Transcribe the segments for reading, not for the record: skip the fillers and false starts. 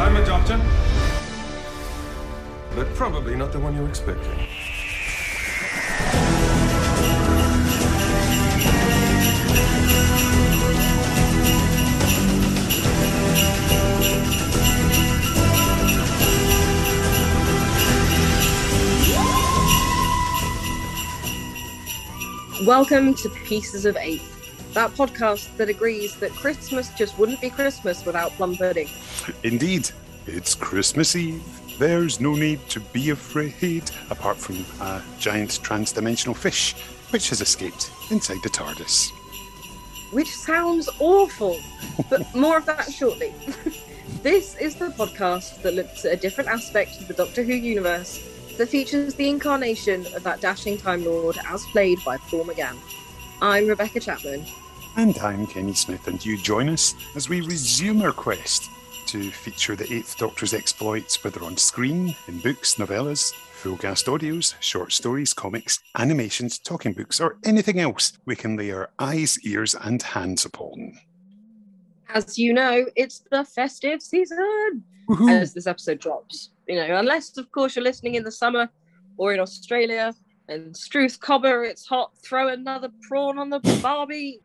I'm a doctor. But probably not the one you expected. Welcome to Pieces of Eighth, that podcast that agrees that Christmas just wouldn't be Christmas without plum pudding. Indeed, it's Christmas Eve. There's no need to be afraid, apart from a giant trans-dimensional fish, which has escaped inside the TARDIS. Which sounds awful, but more of that shortly. This is the podcast that looks at a different aspect of the Doctor Who universe that features the incarnation of that dashing Time Lord as played by Paul McGann. I'm Rebecca Chapman. And I'm Kenny Smith, and you join us as we resume our quest to feature the Eighth Doctor's exploits, whether on screen, in books, novellas, full-cast audios, short stories, comics, animations, talking books, or anything else we can lay our eyes, ears, and hands upon. As you know, it's the festive season as this episode drops. You know, unless, of course, you're listening in the summer or in Australia and Struth Cobber, it's hot, throw another prawn on the barbie.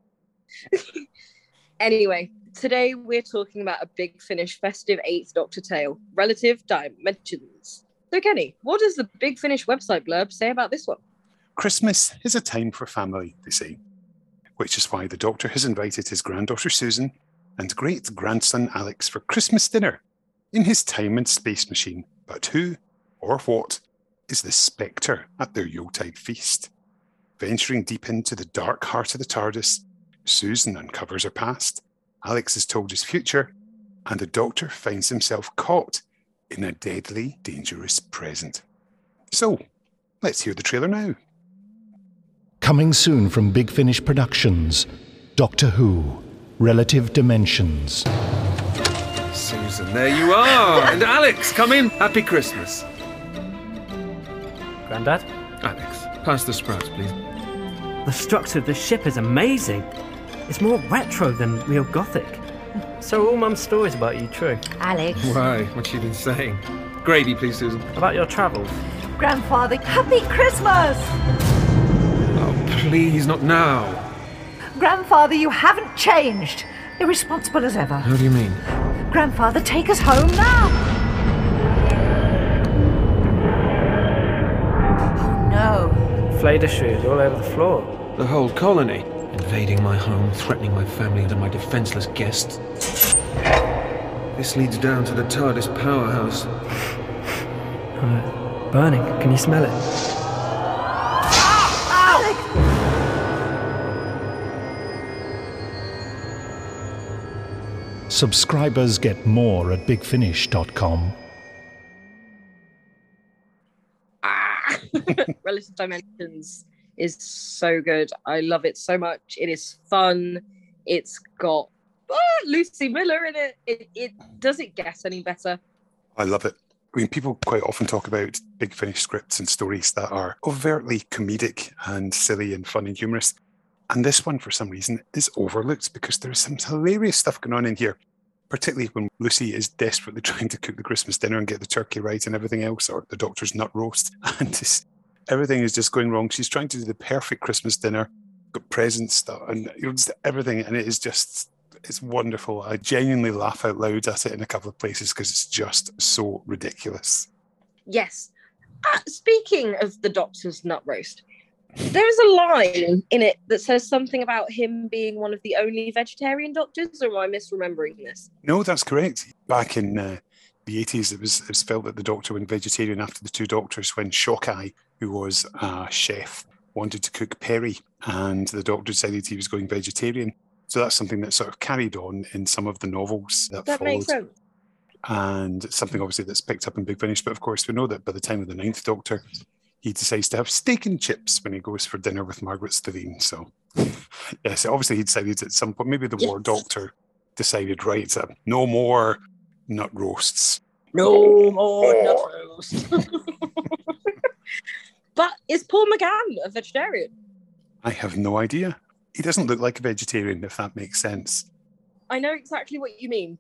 Anyway, today we're talking about a Big Finish festive Eighth Doctor tale, Relative Dimensions. So, Kenny, what does the Big Finish website blurb say about this one? Christmas is a time for family, they say, which is why the Doctor has invited his granddaughter Susan and great-grandson Alex for Christmas dinner in his time and space machine. But who, or what, is the Spectre at their Yuletide feast? Venturing deep into the dark heart of the TARDIS, Susan uncovers her past, Alex is told his future, and the Doctor finds himself caught in a deadly, dangerous present. So, let's hear the trailer now. Coming soon from Big Finish Productions, Doctor Who, Relative Dimensions. Susan, there you are! And Alex, come in! Happy Christmas! Grandad? Alex, pass the sprouts, please. The structure of the ship is amazing. It's more retro than real Gothic. So are all Mum's stories about you true? Alex. Why? What's she been saying? Gravy, please, Susan. About your travels? Grandfather, Happy Christmas! Oh, please, not now. Grandfather, you haven't changed. Irresponsible as ever. How do you mean? Grandfather, take us home now. Oh, no. Flayed shoes all over the floor. The whole colony. Invading my home, threatening my family and my defenseless guests. This leads down to the TARDIS powerhouse. Burning. Can you smell it? Alex! Subscribers get more at bigfinish.com. Relative Dimensions is so good. I love it so much. It is fun. It's got Lucy Miller in it. Does it get any better? I love it. I mean, people quite often talk about Big Finish scripts and stories that are overtly comedic and silly and fun and humorous. And this one, for some reason, is overlooked because there's some hilarious stuff going on in here, particularly when Lucy is desperately trying to cook the Christmas dinner and get the turkey right and everything else, or the Doctor's nut roast. And everything is just going wrong. She's trying to do the perfect Christmas dinner, got presents, stuff, and just everything. And it is just, it's wonderful. I genuinely laugh out loud at it in a couple of places because it's just so ridiculous. Yes. Speaking of the Doctor's nut roast, there is a line in it that says something about him being one of the only vegetarian doctors, or am I misremembering this? No, that's correct. Back in the 80s, it was felt that the Doctor went vegetarian after the two Doctors when Shockeye, who was a chef, wanted to cook Perry, and the Doctor decided he was going vegetarian. So that's something that sort of carried on in some of the novels that followed. Makes sense. And something obviously that's picked up in Big Finish. But of course, we know that by the time of the Ninth Doctor, he decides to have steak and chips when he goes for dinner with Margaret Stavine. So, yes, obviously he decided at some point, maybe the War Doctor decided, right, no more nut roasts. No more nut roast. But is Paul McGann a vegetarian? I have no idea. He doesn't look like a vegetarian, if that makes sense. I know exactly what you mean, but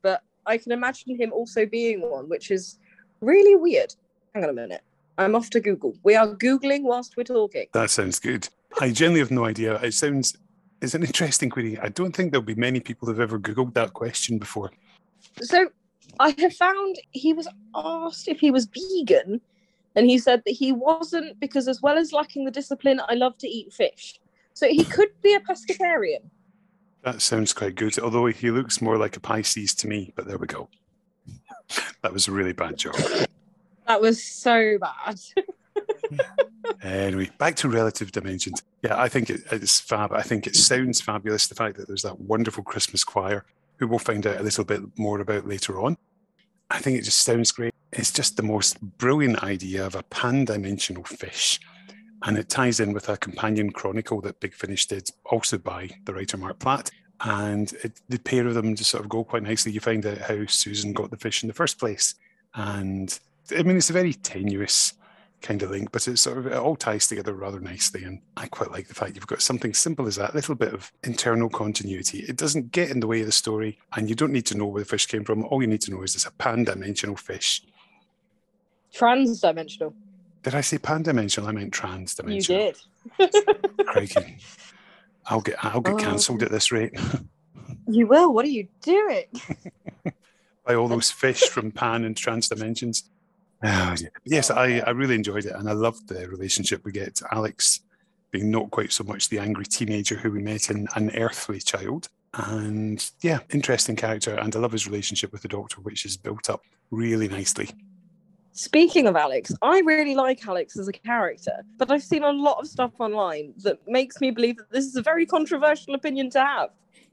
I can imagine him also being one, which is really weird. Hang on a minute. I'm off to Google. We are Googling whilst we're talking. That sounds good. I generally have no idea. It's an interesting query. I don't think there'll be many people who've ever Googled that question before. So I have found he was asked if he was vegan, and he said that he wasn't because, as well as lacking the discipline, I love to eat fish. So he could be a pescatarian. That sounds quite good, although he looks more like a Pisces to me, but there we go. That was a really bad joke. That was so bad. Anyway, back to Relative Dimensions. Yeah, I think it's fab. I think it sounds fabulous, the fact that there's that wonderful Christmas choir, who we'll find out a little bit more about later on. I think it just sounds great. It's just the most brilliant idea of a pan-dimensional fish. And it ties in with a companion chronicle that Big Finish did, also by the writer Mark Platt. And the pair of them just sort of go quite nicely. You find out how Susan got the fish in the first place. And I mean, it's a very tenuous kind of link, but it all ties together rather nicely. And I quite like the fact you've got something simple as that, a little bit of internal continuity. It doesn't get in the way of the story, and you don't need to know where the fish came from. All you need to know is it's a pan-dimensional fish. Trans-dimensional. Did I say pan-dimensional? I meant trans-dimensional. You did. Crikey. I'll get cancelled at this rate. You will? What are you doing? By all those fish from Pan and Trans Dimensions. Yes, I really enjoyed it, and I loved the relationship we get. Alex being not quite so much the angry teenager who we met in An Earthly Child. And yeah, interesting character, and I love his relationship with the Doctor, which is built up really nicely. Speaking of Alex, I really like Alex as a character, but I've seen a lot of stuff online that makes me believe that this is a very controversial opinion to have.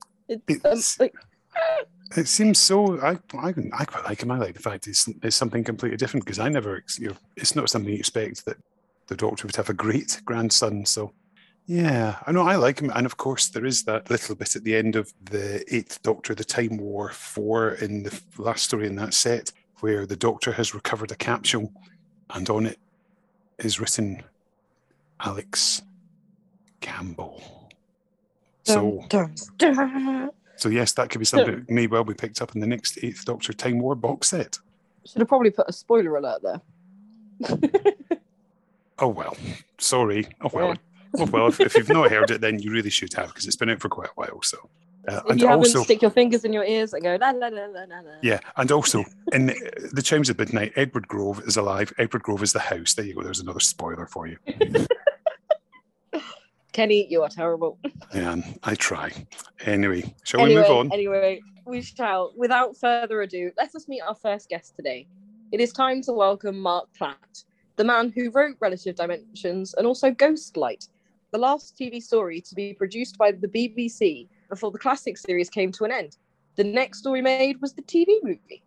It seems so. I quite like him. I like the fact it's something completely different, because I never, it's not something you expect that the Doctor would have a great grandson. So yeah, I know, I like him. And of course, there is that little bit at the end of the 8th Doctor, the Time War 4, in the last story in that set, where the Doctor has recovered a capsule, and on it is written Alex Campbell. So yes, that could be something that may well be picked up in the next 8th Doctor Time War box set. Should have probably put a spoiler alert there. Oh well, sorry. Oh well, if you've not heard it, then you really should have, because it's been out for quite a while. So. If you haven't, stick your fingers in your ears and go la la la la la la. Yeah, and also in the Chimes of Midnight, Edward Grove is alive. Edward Grove is the house. There you go. There's another spoiler for you. Kenny, you are terrible. Yeah, I try. Anyway, shall we move on? Anyway, we shall. Without further ado, let us meet our first guest today. It is time to welcome Mark Platt, the man who wrote Relative Dimensions and also Ghostlight, the last TV story to be produced by the BBC before the classic series came to an end. The next story made was the TV movie.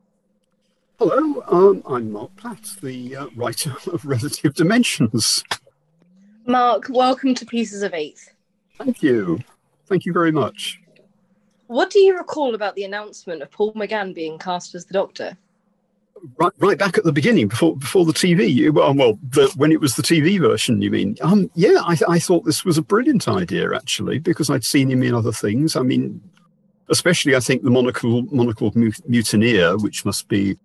Hello, I'm Mark Platt, the writer of Relative Dimensions. Mark, welcome to Pieces of Eighth. Thank you. Thank you very much. What do you recall about the announcement of Paul McGann being cast as the Doctor? Right back at the beginning, before the TV. When it was the TV version, you mean? Yeah, I thought this was a brilliant idea, actually, because I'd seen him in other things. I mean, especially I think the Monocled Mutineer, which must be,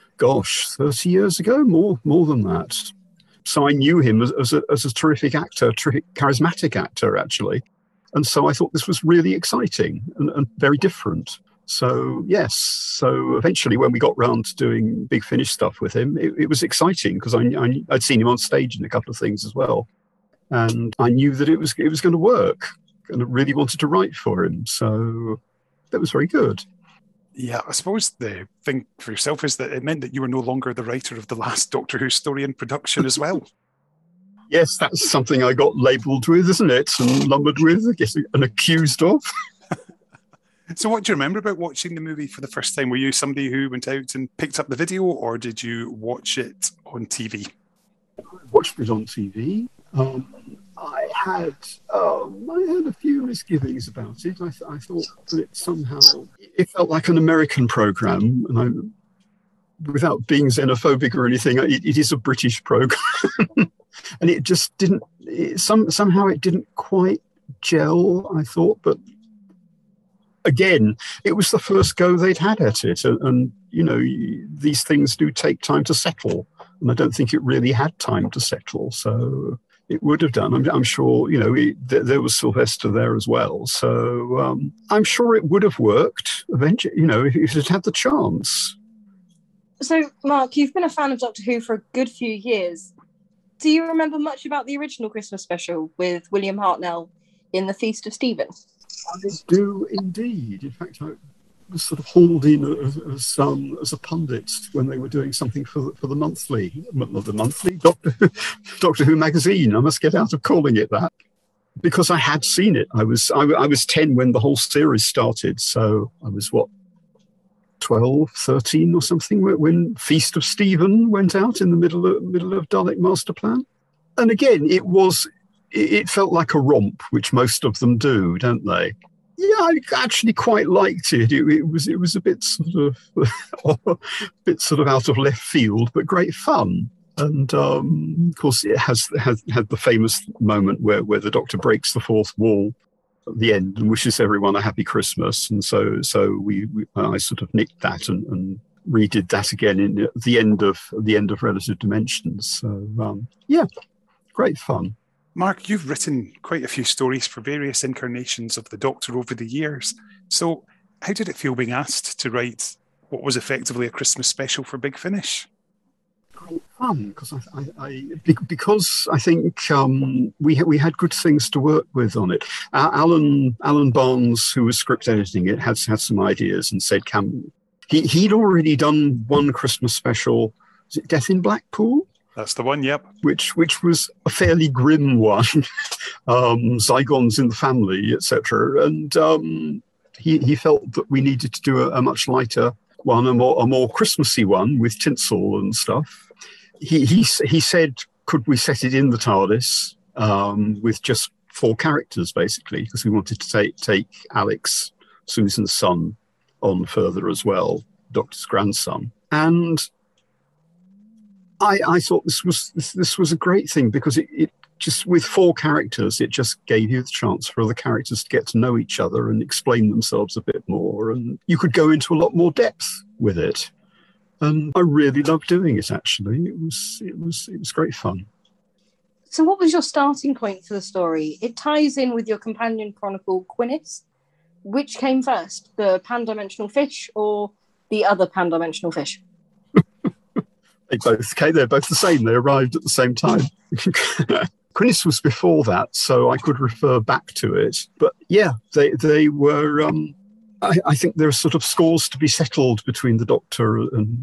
30 years ago, more than that. So I knew him as a terrific actor, charismatic actor, actually. And so I thought this was really exciting and very different. So, yes. So eventually when we got round to doing Big Finish stuff with him, it was exciting, because I'd seen him on stage in a couple of things as well. And I knew that it was going to work, and I really wanted to write for him. So that was very good. Yeah, I suppose the thing for yourself is that it meant that you were no longer the writer of the last Doctor Who story in production as well. Yes, that's something I got labelled with, isn't it? And lumbered with, I guess, and accused of. So what do you remember about watching the movie for the first time? Were you somebody who went out and picked up the video, or did you watch it on TV? I watched it on TV. I had a few misgivings about it. I thought that it felt like an American programme, and without being xenophobic or anything, it is a British programme. And it just didn't, somehow it didn't quite gel, I thought, but again, it was the first go they'd had at it. And these things do take time to settle. And I don't think it really had time to settle. So it would have done. I'm sure, there was Sylvester there as well. So I'm sure it would have worked eventually, if it had the chance. So, Mark, you've been a fan of Doctor Who for a good few years. Do you remember much about the original Christmas special with William Hartnell in The Feast of Stephen? I do indeed. In fact, I was sort of hauled in as a pundit when they were doing something for the monthly, not the monthly, Doctor Who magazine. I must get out of calling it that, because I had seen it. I was 10 when the whole series started, so I was 12, 13 or something when Feast of Stephen went out in the middle of Dalek Master Plan. And again, it felt like a romp, which most of them do, don't they? Yeah, I actually quite liked it. It was a bit sort of out of left field, but great fun. And of course, it had the famous moment where the Doctor breaks the fourth wall at the end and wishes everyone a happy Christmas. And so I sort of nicked that and redid that again at the end of Relative Dimensions. So great fun. Mark, you've written quite a few stories for various incarnations of the Doctor over the years. So how did it feel being asked to write what was effectively a Christmas special for Big Finish? Great fun, because I think we had good things to work with on it. Alan Barnes, who was script editing it, had some ideas and said, he'd already done one Christmas special. Was it Death in Blackpool? That's the one, yep. Which was a fairly grim one, Zygons in the family, etc. And he felt that we needed to do a much lighter one, a more Christmassy one with tinsel and stuff. He said, could we set it in the TARDIS with just 4 characters, basically, because we wanted to take Alex, Susan's son, on further as well, Doctor's grandson. And I thought this was a great thing, because it just, with 4 characters, it just gave you the chance for the characters to get to know each other and explain themselves a bit more, and you could go into a lot more depth with it. And I really loved doing it. Actually, it was great fun. So, what was your starting point for the story? It ties in with your companion chronicle, Quinnis. Which came first, the pan-dimensional fish or the other pan-dimensional fish? They're both the same. They arrived at the same time. Quinnis was before that, so I could refer back to it. But yeah, they were. I think there are sort of scores to be settled between the Doctor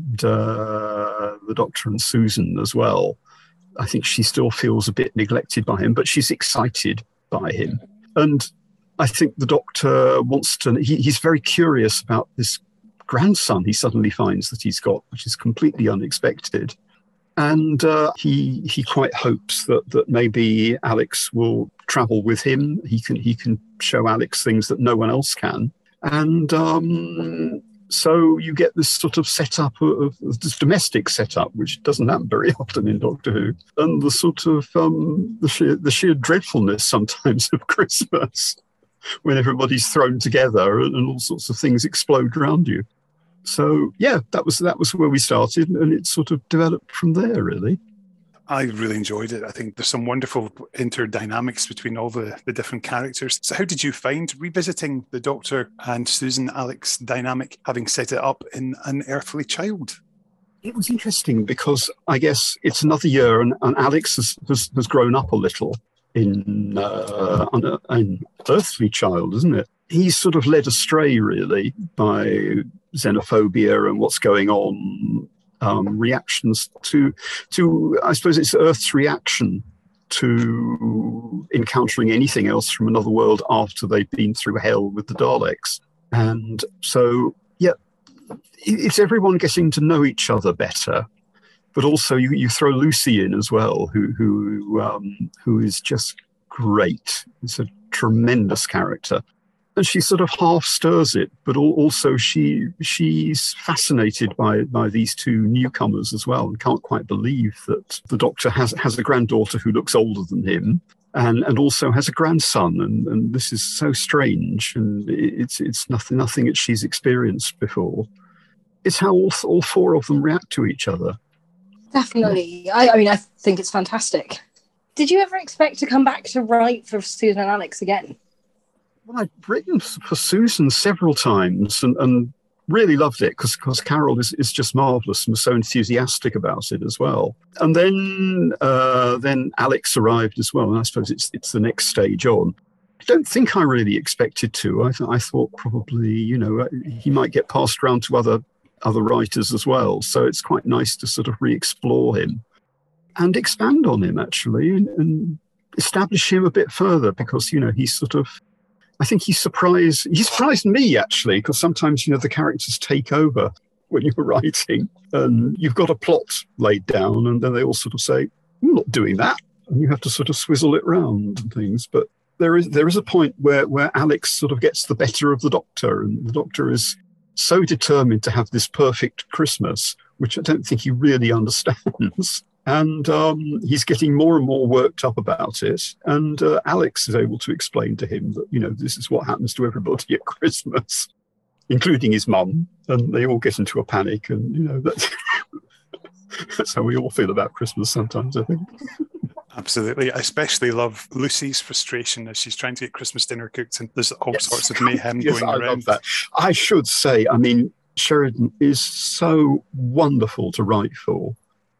and Susan as well. I think she still feels a bit neglected by him, but she's excited by him. And I think the Doctor wants to. He's very curious about this grandson he suddenly finds that he's got, which is completely unexpected. And he quite hopes that maybe Alex will travel with him. He can show Alex things that no one else can. And so you get this sort of setup of this domestic setup, which doesn't happen very often in Doctor Who, and the sort of the sheer dreadfulness sometimes of Christmas, when everybody's thrown together and all sorts of things explode around you. So yeah, that was where we started, and it sort of developed from there, really. I really enjoyed it. I think there's some wonderful interdynamics between all the different characters. So how did you find revisiting the Doctor and Susan Alex dynamic, having set it up in An Earthly Child? It was interesting because I guess it's another year, and Alex has grown up a little in An Earthly Child, isn't it? He's sort of led astray, really, by xenophobia and what's going on. Reactions to I suppose it's Earth's reaction to encountering anything else from another world after they've been through hell with the Daleks. And so, yeah, it's everyone getting to know each other better. But also you throw Lucy in as well, who is just great. It's a tremendous character. And she sort of half stirs it, but also she's fascinated by these 2 newcomers as well, and can't quite believe that the Doctor has a granddaughter who looks older than him. and also has a grandson, and this is so strange, and it's nothing that she's experienced before. It's how all four of them react to each other. Definitely. I mean, I think it's fantastic. Did you ever expect to come back to write for Susan and Alex again? Well, I'd written for Susan several times and really loved it because Carol is just marvellous and was so enthusiastic about it as well. And then Alex arrived as well, and I suppose it's the next stage on. I don't think I really expected to. I thought probably, he might get passed around to other writers as well. So it's quite nice to sort of re-explore him and expand on him, actually, and establish him a bit further because, he's sort of, I think he surprised me, actually, because sometimes, the characters take over when you're writing and you've got a plot laid down and then they all sort of say, I'm not doing that. And you have to sort of swizzle it round and things. But there is a point where Alex sort of gets the better of the Doctor, and the Doctor is so determined to have this perfect Christmas, which I don't think he really understands. And he's getting more and more worked up about it. And Alex is able to explain to him that, this is what happens to everybody at Christmas, including his mum. And they all get into a panic. And, that's how we all feel about Christmas sometimes, I think. Absolutely. I especially love Lucy's frustration as she's trying to get Christmas dinner cooked, and there's all sorts of mayhem going around. I love that. I should say, Sheridan is so wonderful to write for.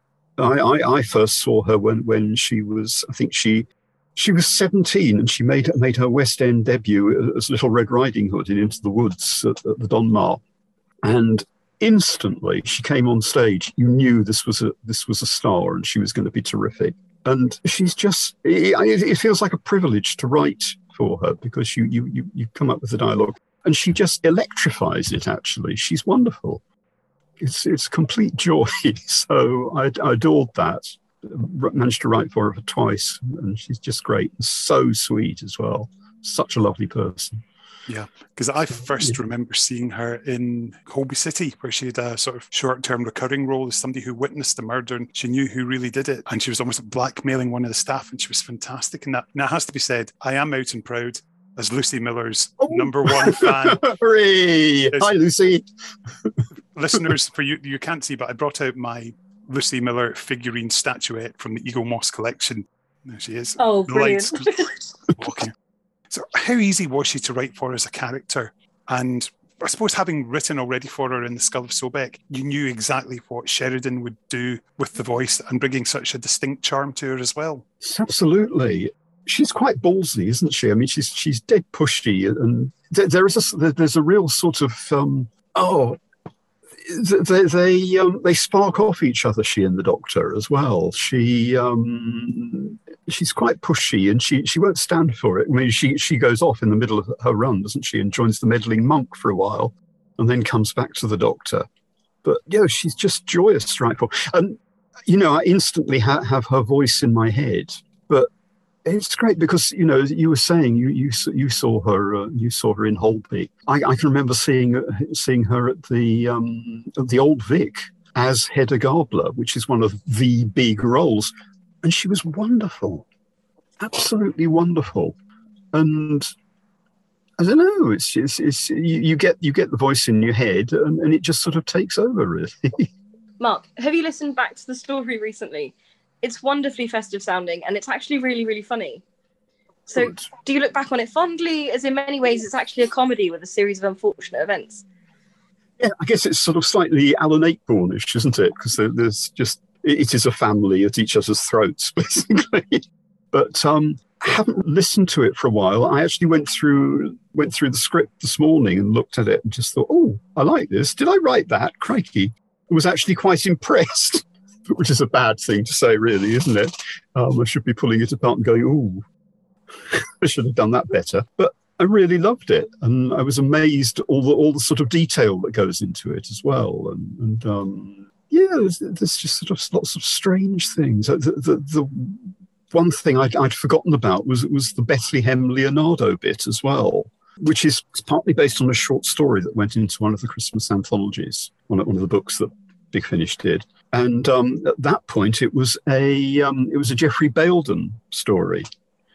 I first saw her when she was, I think she was 17, and she made her West End debut as Little Red Riding Hood in Into the Woods at the Donmar, and instantly she came on stage. You knew this was a star, and she was going to be terrific. And she's just, it feels like a privilege to write for her because you come up with the dialogue, and she just electrifies it. Actually, she's wonderful. It's complete joy. So I adored that. Managed to write for her twice, and she's just great and so sweet as well. Such a lovely person. Yeah, because I first remember seeing her in Holby City, where she had a sort of short-term recurring role as somebody who witnessed the murder, and she knew who really did it, and she was almost blackmailing one of the staff, and she was fantastic in that. Now, it has to be said, I am out and proud as Lucy Miller's number one fan. Hooray! Hi, Lucy. Listeners, for you can't see, but I brought out my Lucy Miller figurine statuette from the Eagle Moss collection. There she is. Oh, brilliant. Walking. So how easy was she to write for as a character? And I suppose having written already for her in The Skull of Sobek, you knew exactly what Sheridan would do with the voice and bringing such a distinct charm to her as well. Absolutely. She's quite ballsy, isn't she? I mean, she's dead pushy, and there's a real sort of they spark off each other. She and the Doctor as well. She's quite pushy, and she won't stand for it. I mean, she goes off in the middle of her run, doesn't she, and joins the meddling monk for a while, and then comes back to the Doctor. But she's just joyous, right? And I instantly have her voice in my head, but. It's great because you were saying you saw her in Holby. I can remember seeing her at the Old Vic as Hedda Gabler, which is one of the big roles, and she was wonderful, absolutely wonderful. And I don't know, it's you get the voice in your head, and it just sort of takes over, really. Mark, have you listened back to the story recently? It's wonderfully festive sounding, and it's actually really, really funny. So Good. Do you look back on it fondly, as in many ways it's actually a comedy with a series of unfortunate events? Yeah, I guess it's sort of slightly Alan Ayckbournish, isn't it? Because there's just, it is a family at each other's throats, basically. But I haven't listened to it for a while. I actually went through the script this morning and looked at it and just thought, oh, I like this. Did I write that? Crikey. I was actually quite impressed. Which is a bad thing to say, really, isn't it? I should be pulling it apart and going, ooh, I should have done that better. But I really loved it, and I was amazed all the sort of detail that goes into it as well. And there's just sort of lots of strange things. The one thing I'd forgotten about was the Bethlehem Leonardo bit as well, which is partly based on a short story that went into one of the Christmas anthologies, one of the books that Big Finish did. And at that point, it was a Geoffrey Bayldon story,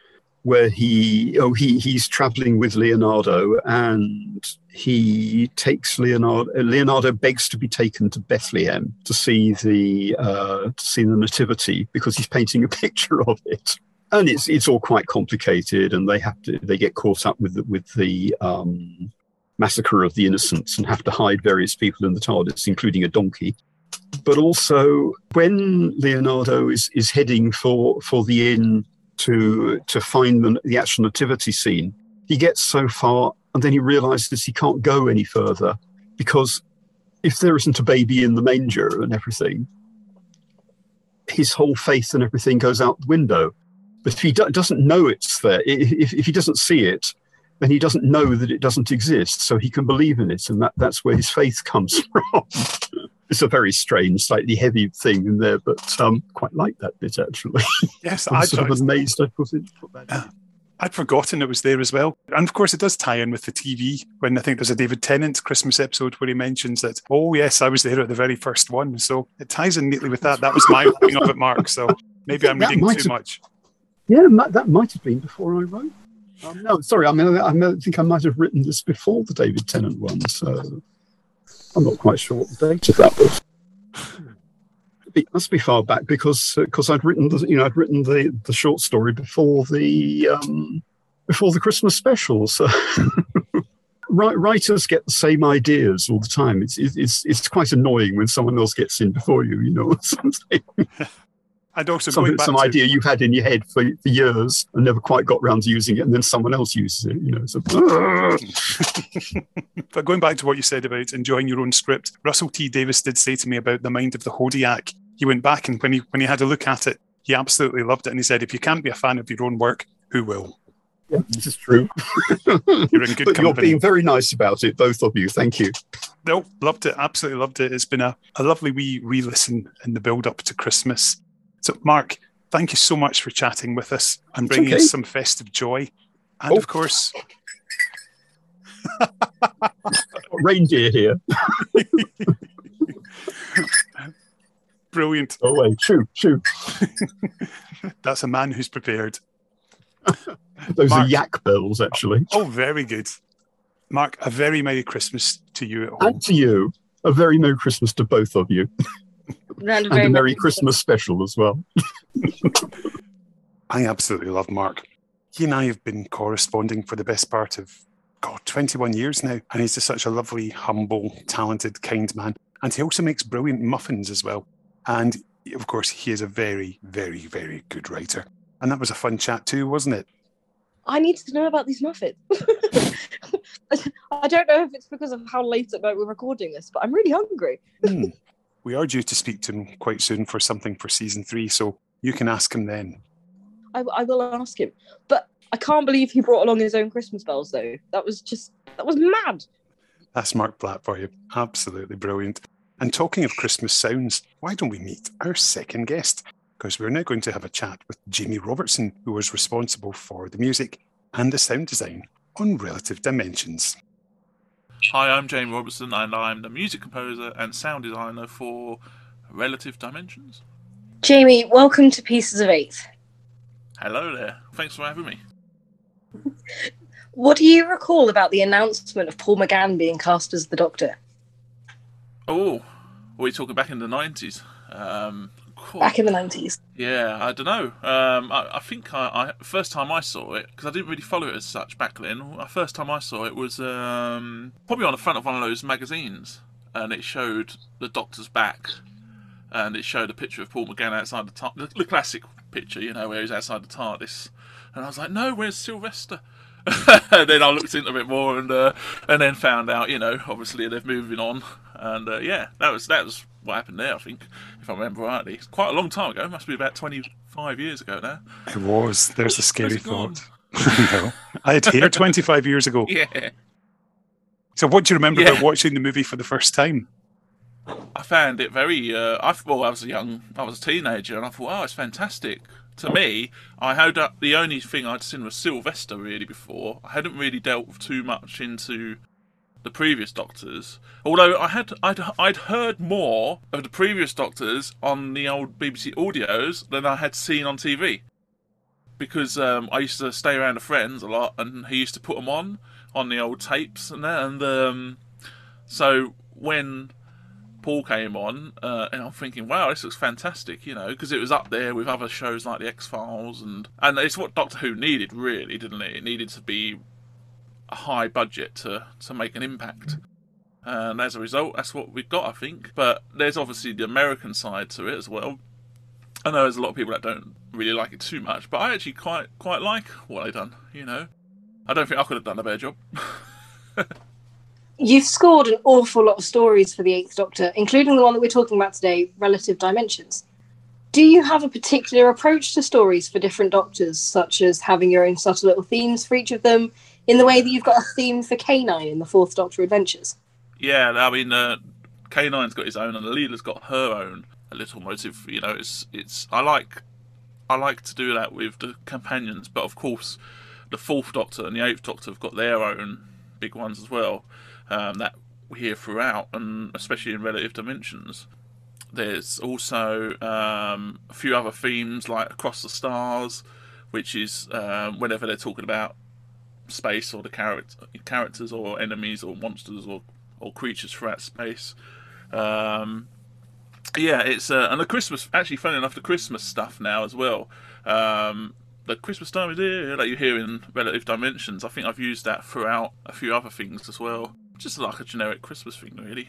where he's traveling with Leonardo, and he takes Leonardo begs to be taken to Bethlehem to see the nativity, because he's painting a picture of it. And it's all quite complicated, and they get caught up with the massacre of the innocents and have to hide various people in the TARDIS, including a donkey. But also, when Leonardo is heading for the inn to find the actual nativity scene, he gets so far and then he realizes he can't go any further, because if there isn't a baby in the manger and everything, his whole faith and everything goes out the window. But if he doesn't know it's there, if he doesn't see it, then he doesn't know that it doesn't exist, so he can believe in it, and that's where his faith comes from. It's a very strange, slightly heavy thing in there, but quite like that bit, actually. Yes, I'm sort of amazed I put that in. I'd forgotten it was there as well. And of course, it does tie in with the TV, when I think there's a David Tennant Christmas episode where he mentions that, oh, yes, I was there at the very first one. So it ties in neatly with that. That was my reading of it, Mark. So maybe I'm reading too much. Yeah, that might have been before I wrote. No, sorry, I think I might have written this before the David Tennant one, so I'm not quite sure what the date of that was. It must be far back, because I'd written the short story before the Christmas special. So writers get the same ideas all the time. It's quite annoying when someone else gets in before you. You know what I'm saying? And also some idea you've had in your head for years and never quite got round to using it, and then someone else uses it, you know. So, But going back to what you said about enjoying your own script, Russell T Davies did say to me about The Mind of the Hodiak. He went back, and when he had a look at it, he absolutely loved it. And he said, if you can't be a fan of your own work, who will? Yeah, this is true. You're in good company. You're being very nice about it, both of you. Thank you. No, loved it. Absolutely loved it. It's been a lovely wee re-listen in the build-up to Christmas. So, Mark, thank you so much for chatting with us and bringing us some festive joy. And, of course... Reindeer here. Brilliant. Oh, wait, shoo. That's a man who's prepared. Those are yak bells, actually. Oh, very good. Mark, a very Merry Christmas to you at home. And to you. A very Merry Christmas to both of you. And a Merry Christmas special as well. I absolutely love Mark. He and I have been corresponding for the best part of, 21 years now. And he's just such a lovely, humble, talented, kind man. And he also makes brilliant muffins as well. And, of course, he is a very, very, very good writer. And that was a fun chat too, wasn't it? I need to know about these muffins. I don't know if it's because of how late at night we're recording this, but I'm really hungry. We are due to speak to him quite soon for something for season 3, so you can ask him then. I will ask him. But I can't believe he brought along his own Christmas bells, though. That was mad. That's Mark Blatt for you. Absolutely brilliant. And talking of Christmas sounds, why don't we meet our second guest? Because we're now going to have a chat with Jamie Robertson, who was responsible for the music and the sound design on Relative Dimensions. Hi, I'm Jamie Robertson, and I'm the music composer and sound designer for Relative Dimensions. Jamie, welcome to Pieces of Eight. Hello there. Thanks for having me. What do you recall about the announcement of Paul McGann being cast as the Doctor? Oh, were you talking back in the 90s? Back in the 90s. Yeah, I don't know. I think I first time I saw it, because I didn't really follow it as such back then. The first time I saw it was probably on the front of one of those magazines, and it showed the Doctor's back, and it showed a picture of Paul McGann outside the TARDIS, the classic picture, you know, where he's outside the TARDIS. And I was like, no, where's Sylvester? And then I looked into it a bit more, and then found out, you know, obviously they're moving on, and yeah, that was what happened there. I think, if I remember rightly, it's quite a long time ago. It must be about 25 years ago now. It was. There's a scary thought. No, I had hair 25 years ago. Yeah. So, what do you remember about watching the movie for the first time? I found it very. I was a teenager, and I thought, oh, it's fantastic. To me, the only thing I'd seen was Sylvester really before. I hadn't really delved too much into the previous Doctors, although I'd heard more of the previous Doctors on the old BBC audios than I had seen on TV. because I used to stay around with friends a lot, and he used to put them on the old tapes and that, and so when Paul came on, and I'm thinking, wow, this looks fantastic, you know, because it was up there with other shows like the X-Files, and it's what Doctor Who needed, really, didn't it? It needed to be a high budget to make an impact. And as a result, that's what we've got, I think. But there's obviously the American side to it as well. I know there's a lot of people that don't really like it too much, but I actually quite like what they've done, you know. I don't think I could have done a better job. You've scored an awful lot of stories for the Eighth Doctor, including the one that we're talking about today, Relative Dimensions. Do you have a particular approach to stories for different Doctors, such as having your own subtle little themes for each of them, in the way that you've got a theme for K9 in the Fourth Doctor Adventures? Yeah, I mean, K9's got his own, and Leela's got her own little motive. You know, it's I like to do that with the companions, but of course, the Fourth Doctor and the Eighth Doctor have got their own big ones as well, that we hear throughout, and especially in Relative Dimensions. There's also a few other themes like Across the Stars, which is whenever they're talking about space or the characters or enemies or monsters or creatures throughout space. Yeah, it's and the Christmas, actually, funny enough, the Christmas stuff now as well. The Christmas time is here that you hear in Relative Dimensions. I think I've used that throughout a few other things as well. Just like a generic Christmas thing, really.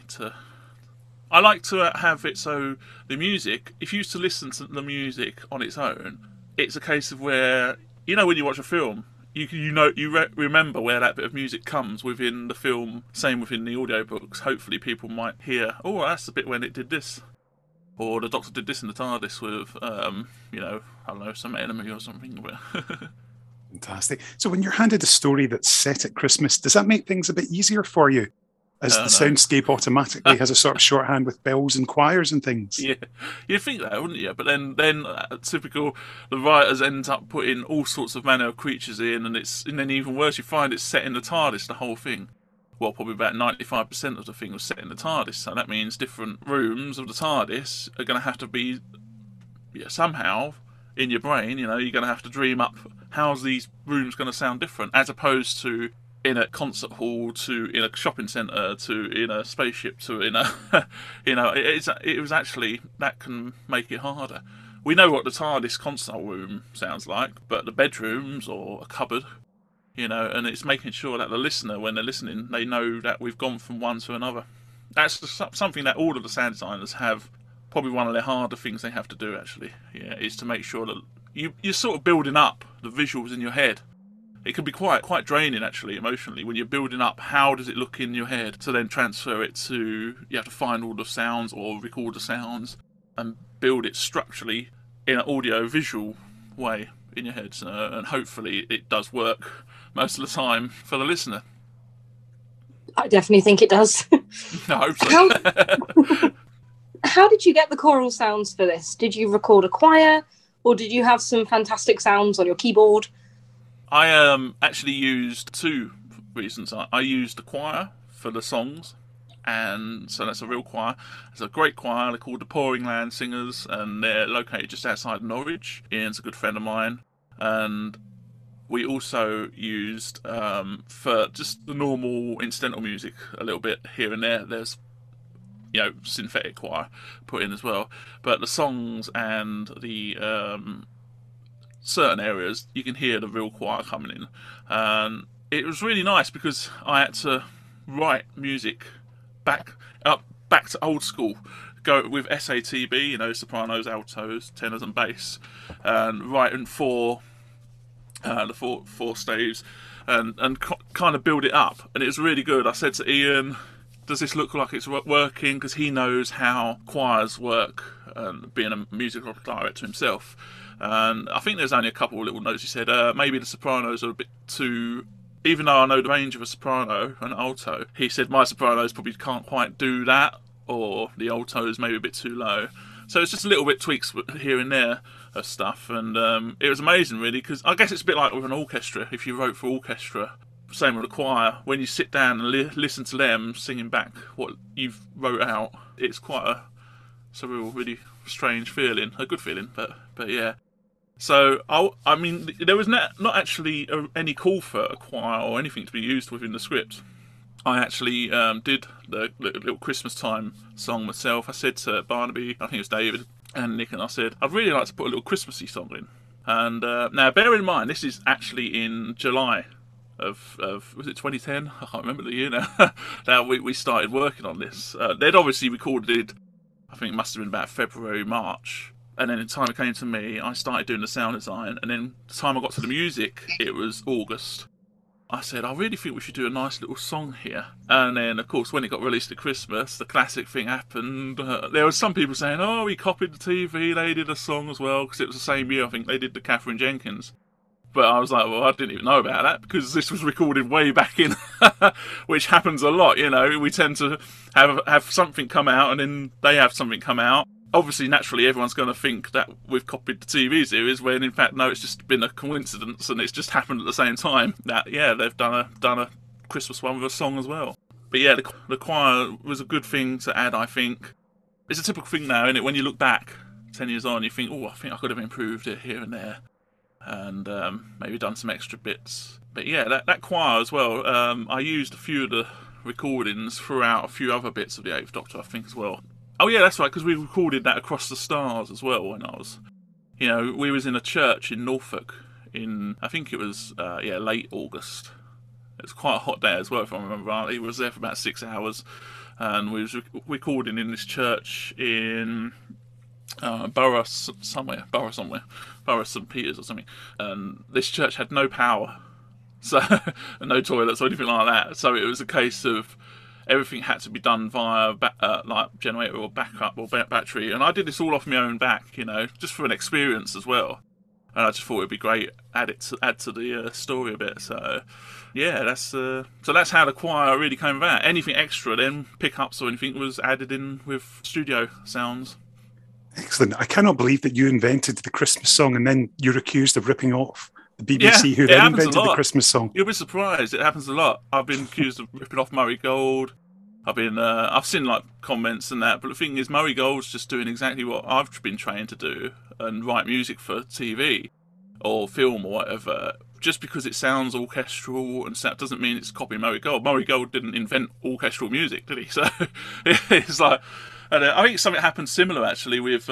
I like to have it so the music, if you used to listen to the music on its own, it's a case of where, you know, when you watch a film, you remember where that bit of music comes within the film. Same within the audiobooks. Hopefully people might hear, oh, that's the bit when it did this. Or the Doctor did this in the TARDIS with, you know, I don't know, some enemy or something. Fantastic. So when you're handed a story that's set at Christmas, does that make things a bit easier for you? As the soundscape automatically has a sort of shorthand with bells and choirs and things. Yeah, you'd think that, wouldn't you? But then typical, the writers end up putting all sorts of manner of creatures in, and then even worse, you find it's set in the TARDIS, the whole thing. Well, probably about 95% of the thing was set in the TARDIS, so that means different rooms of the TARDIS are going to have to be somehow in your brain. You know, you're going to have to dream up how's these rooms going to sound different, as opposed to in a concert hall, to in a shopping centre, to in a spaceship, to in a, you know, it was actually, that can make it harder. We know what the TARDIS concert room sounds like, but the bedrooms or a cupboard, you know, and it's making sure that the listener, when they're listening, they know that we've gone from one to another. That's something that all of the sound designers have, probably one of the harder things they have to do, actually, is to make sure that you're sort of building up the visuals in your head. It can be quite draining, actually, emotionally, when you're building up how does it look in your head to then transfer it to, you have to find all the sounds or record the sounds and build it structurally in an audio-visual way in your head. And hopefully it does work most of the time for the listener. I definitely think it does. I hope so. How did you get the choral sounds for this? Did you record a choir, or did you have some fantastic sounds on your keyboard? I actually used two reasons. I used the choir for the songs, and so that's a real choir. It's a great choir. They're called the Pouring Land Singers, and they're located just outside Norwich. Ian's a good friend of mine, and we also used for just the normal incidental music a little bit here and there. There's, you know, synthetic choir put in as well, but the songs and the certain areas, you can hear the real choir coming in. And it was really nice because I had to write music back to old school, go with SATB, you know, sopranos, altos, tenors and bass, and writing for the four staves and kind of build it up. And it was really good. I said to Ian, does this look like it's working? Because he knows how choirs work, being a musical director himself. And I think there's only a couple of little notes. He said maybe the sopranos are a bit too, even though I know the range of a soprano and alto, he said my sopranos probably can't quite do that, or the altos maybe a bit too low. So it's just a little bit tweaks here and there of stuff, and it was amazing really, because I guess it's a bit like with an orchestra. If you wrote for orchestra, same with the choir, when you sit down and listen to them singing back what you've wrote out, it's quite a surreal, really strange feeling, a good feeling, but yeah. So, I mean, there was not actually any call for a choir or anything to be used within the script. I actually did the little Christmas time song myself. I said to Barnaby, I think it was David and Nick, and I said, I'd really like to put a little Christmassy song in. And now, bear in mind, this is actually in July of was it 2010? I can't remember the year now. Now we started working on this. They'd obviously recorded, I think it must have been about February, March. And then the time it came to me, I started doing the sound design. And then the time I got to the music, it was August. I said, I really think we should do a nice little song here. And then, of course, when it got released at Christmas, the classic thing happened. There were some people saying, oh, we copied the TV, they did a song as well, because it was the same year, I think, they did the Catherine Jenkins. But I was like, well, I didn't even know about that, because this was recorded way back in, which happens a lot, you know. We tend to have something come out, and then they have something come out. Obviously, naturally, everyone's going to think that we've copied the TV series, when in fact, no, it's just been a coincidence, and it's just happened at the same time. That, yeah, they've done a Christmas one with a song as well. But yeah, the choir was a good thing to add, I think. It's a typical thing now, isn't it? When you look back 10 years on, you think, oh, I think I could have improved it here and there, and maybe done some extra bits. But yeah, that choir as well, I used a few of the recordings throughout a few other bits of the Eighth Doctor, I think, as well. Oh yeah, that's right, because we recorded that Across the Stars as well when I was... You know, we was in a church in Norfolk in, I think it was, late August. It was quite a hot day as well, if I remember rightly. We was there for about 6 hours, and we was recording in this church in Borough St Peters or something. And this church had no power, so no toilets or anything like that. So it was a case of everything had to be done via like generator or backup or battery, and I did this all off my own back, you know, just for an experience as well. And I just thought it'd be great, add to the story a bit. So yeah, that's how the choir really came about. Anything extra, then pickups or anything, was added in with studio sounds. Excellent. I cannot believe that you invented the Christmas song and then you're accused of ripping off the BBC, who then invented the Christmas song. You'll be surprised. It happens a lot. I've been accused of ripping off Murray Gold. I've seen like comments and that, but the thing is, Murray Gold's just doing exactly what I've been trained to do and write music for TV or film or whatever. Just because it sounds orchestral and doesn't mean it's copying Murray Gold. Murray Gold didn't invent orchestral music, did he? So it's like, and I think something happened similar actually with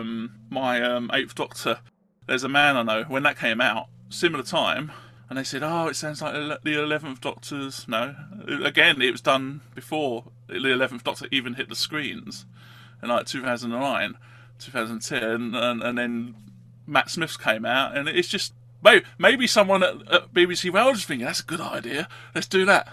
my Eighth Doctor. There's a man I know, when that came out, similar time, and they said, oh, it sounds like the 11th Doctor's... No, again, it was done before the 11th Doctor even hit the screens in like 2009, 2010, and then Matt Smith's came out, and it's just... Maybe someone at BBC Wales is thinking, that's a good idea, let's do that.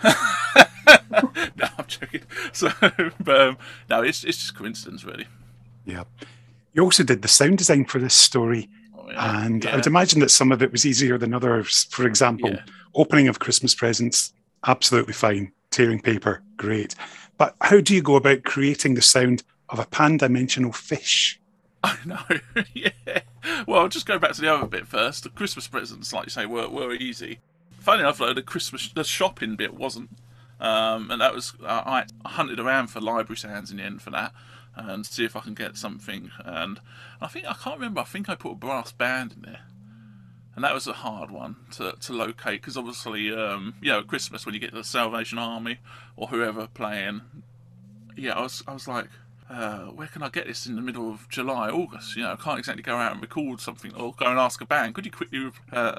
No, I'm joking. So, but, no, it's just coincidence, really. Yeah. You also did the sound design for this story. And I would imagine that some of it was easier than others. For example, opening of Christmas presents, absolutely fine. Tearing paper, great. But how do you go about creating the sound of a pan-dimensional fish? I know, yeah. Well, just go back to the other bit first. The Christmas presents, like you say, were easy. Funny enough, though, the shopping bit wasn't. And that was, I hunted around for library sounds in the end for that, and see if I can get something. And I can't remember, I think I put a brass band in there. And that was a hard one to locate, because obviously, at Christmas when you get the Salvation Army or whoever playing, I was like, where can I get this in the middle of July, August? You know, I can't exactly go out and record something or go and ask a band. Could you quickly,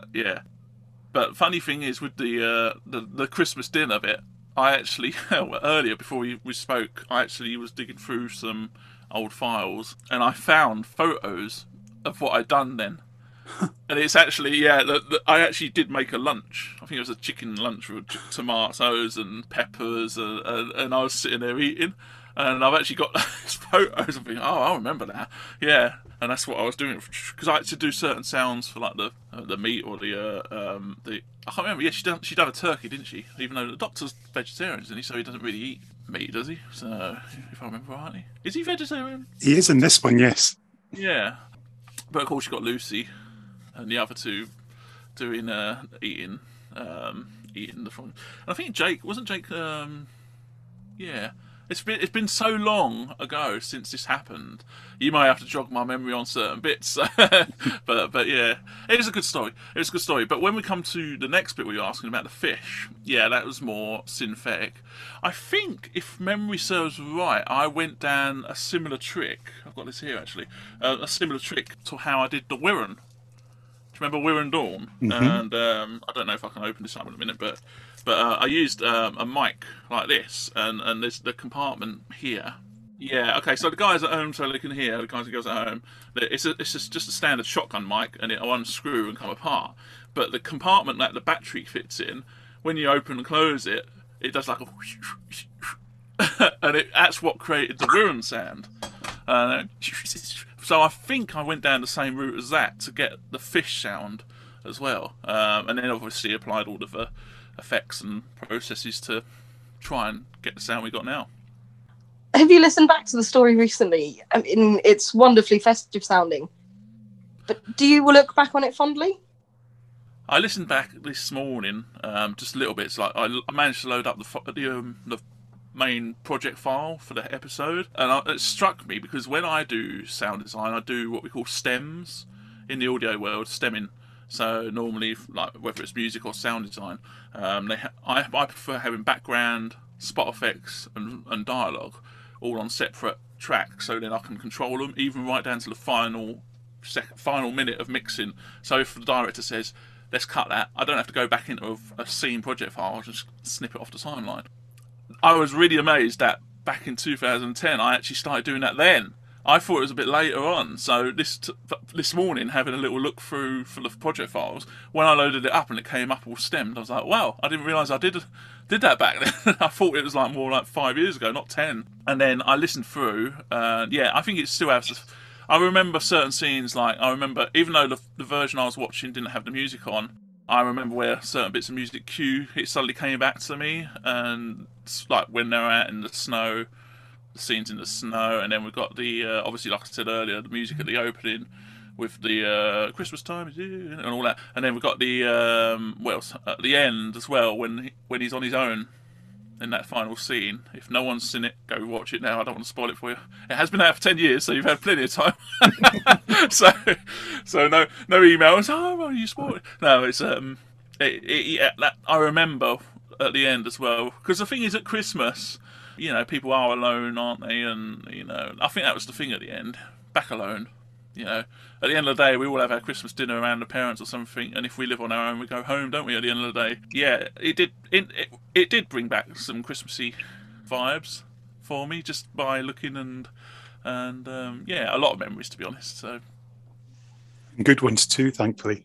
But funny thing is, with the Christmas dinner bit, I actually, earlier before we spoke, I actually was digging through some old files and I found photos of what I'd done then. And it's actually, I actually did make a lunch. I think it was a chicken lunch with tomatoes and peppers, and I was sitting there eating. And I've actually got those photos of being, I remember that. Yeah, and that's what I was doing, because I had to do certain sounds for like the meat or the I can't remember. Yeah, she done a turkey, didn't she? Even though the Doctor's vegetarian, isn't he? So he doesn't really eat meat, does he? So if I remember rightly, is he vegetarian? He is in this one, yes. Yeah, but of course you got Lucy and the other two doing eating the front. And I think Jake wasn't Jake. Yeah. It's been so long ago since this happened. You may have to jog my memory on certain bits, but yeah, it is a good story. It was a good story. But when we come to the next bit, where you're asking about the fish, yeah, that was more synthetic. I think, if memory serves right, I went down a similar trick. I've got this here actually, a similar trick to how I did the Wirren. Do you remember Wirren Dawn? And I don't know if I can open this up in a minute, but I used a mic like this, and there's the compartment here. Yeah, okay, so the guys at home, so they can hear, the guys and girls at home, it's just a standard shotgun mic, and it'll unscrew and come apart. But the compartment that the battery fits in, when you open and close it, it does like a and that's what created the Wirren sound. So I think I went down the same route as that to get the fish sound as well. And then obviously applied all of the effects and processes to try and get the sound we got now. Have you listened back to the story recently? I mean, it's wonderfully festive sounding. But do you look back on it fondly? I listened back this morning, just a little bit. It's like I managed to load up the main project file for the episode, and it struck me because when I do sound design, I do what we call stems in the audio world, stemming. So normally, like whether it's music or sound design, I prefer having background, spot effects, and dialogue all on separate tracks, so then I can control them, even right down to the final minute of mixing. So if the director says, let's cut that, I don't have to go back into a scene project file, I'll just snip it off the timeline. I was really amazed that back in 2010 I actually started doing that then. I thought it was a bit later on, so this morning, having a little look through for the project files, when I loaded it up and it came up all stemmed, I was like, wow, I didn't realise I did that back then. I thought it was like more like 5 years ago, not 10. And then I listened through, yeah, I think it still has this. I remember certain scenes, like I remember, even though the version I was watching didn't have the music on, I remember where certain bits of music cue, it suddenly came back to me, and like when they're out in the snow, the scenes in the snow, and then we've got the obviously, like I said earlier, the music at the opening with the Christmas time is here and all that, and then we've got the at the end as well when he's on his own in that final scene. If no one's seen it, go watch it now. I don't want to spoil it for you. It has been out for 10 years, so you've had plenty of time. so no emails. Oh, well, you spoiled it. No, it's that I remember at the end as well, because the thing is, at Christmas, you know, people are alone, aren't they? And, you know, I think that was the thing at the end. Back alone. You know, at the end of the day, we all have our Christmas dinner around the parents or something, and if we live on our own, we go home, don't we, at the end of the day? Yeah, it did bring back some Christmassy vibes for me, just by looking and yeah, a lot of memories, to be honest. So good ones too, thankfully.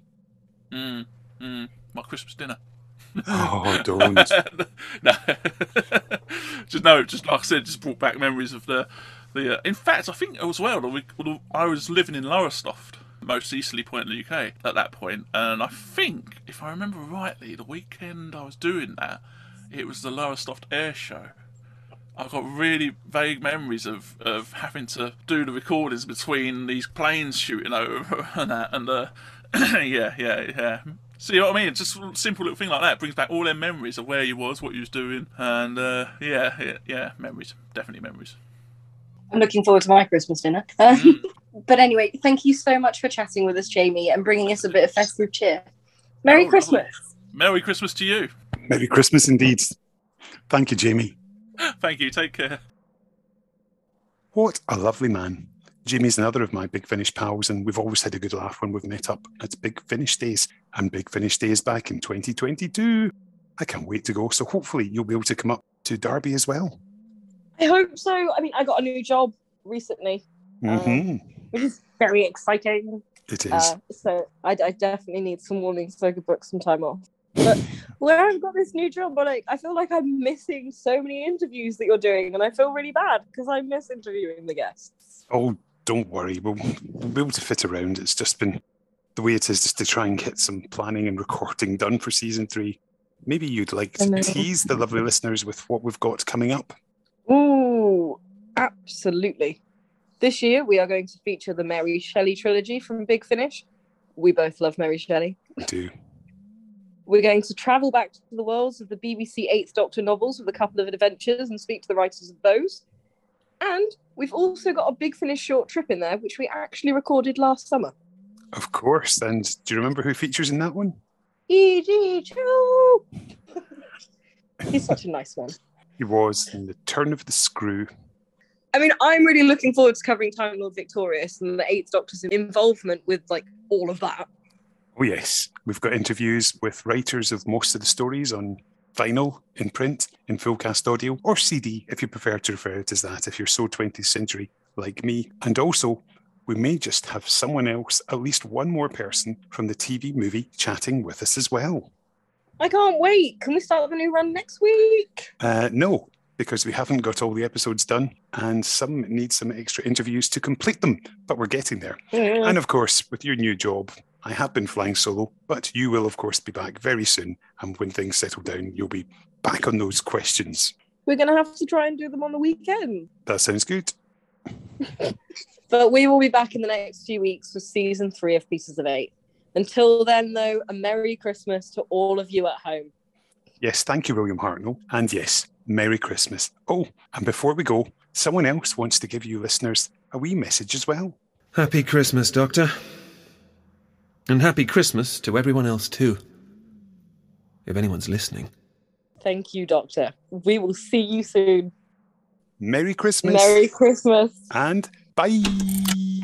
My Christmas dinner. Oh, don't. No. just like I said, just brought back memories of the. In fact, I think as well, I was living in Lowestoft, most easterly point in the UK at that point, and I think, if I remember rightly, the weekend I was doing that, it was the Lowestoft Air Show. I've got really vague memories of having to do the recordings between these planes shooting over and that, and yeah. See what I mean? Just a simple little thing like that brings back all them memories of where you was, what you was doing, and yeah, memories, definitely memories. I'm looking forward to my Christmas dinner. But anyway, thank you so much for chatting with us, Jamie, and bringing us a bit of festive cheer. Merry Christmas. Merry Christmas to you. Merry Christmas indeed. Thank you, Jamie. Thank you. Take care. What a lovely man. Jamie's another of my Big Finish pals, and we've always had a good laugh when we've met up at Big Finish Days, and Big Finish Days back in 2022. I can't wait to go, so hopefully you'll be able to come up to Derby as well. I hope so. I mean, I got a new job recently, which is very exciting. It is. So I definitely need some warnings so I could book some time off. But where I've got this new job, I feel like I'm missing so many interviews that you're doing, and I feel really bad because I miss interviewing the guests. Oh, don't worry. We'll be able to fit around. It's just been the way it is, just to try and get some planning and recording done for season 3. Maybe you'd like to tease the lovely listeners with what we've got coming up. Ooh, absolutely. This year we are going to feature the Mary Shelley trilogy from Big Finish. We both love Mary Shelley. We do. We're going to travel back to the worlds of the BBC Eighth Doctor novels with a couple of adventures and speak to the writers of those. And we've also got a Big Finish short trip in there, which we actually recorded last summer. Of course. And do you remember who features in that one? E.G. Cho! He's such a nice one. He was in The Turn of the Screw. I mean, I'm really looking forward to covering Time Lord Victorious and the Eighth Doctor's involvement with, like, all of that. Oh, yes. We've got interviews with writers of most of the stories on vinyl, in print, in full cast audio, or CD, if you prefer to refer it as that, if you're so 20th century like me. And also, we may just have someone else, at least one more person from the TV movie chatting with us as well. I can't wait. Can we start the new run next week? No, because we haven't got all the episodes done, and some need some extra interviews to complete them, but we're getting there. Yeah. And of course, with your new job, I have been flying solo, but you will, of course, be back very soon. And when things settle down, you'll be back on those questions. We're going to have to try and do them on the weekend. That sounds good. But we will be back in the next few weeks for season 3 of Pieces of 8. Until then, though, a Merry Christmas to all of you at home. Yes, thank you, William Hartnell. And yes, Merry Christmas. Oh, and before we go, someone else wants to give you listeners a wee message as well. Happy Christmas, Doctor. And happy Christmas to everyone else too. If anyone's listening. Thank you, Doctor. We will see you soon. Merry Christmas. Merry Christmas. And bye.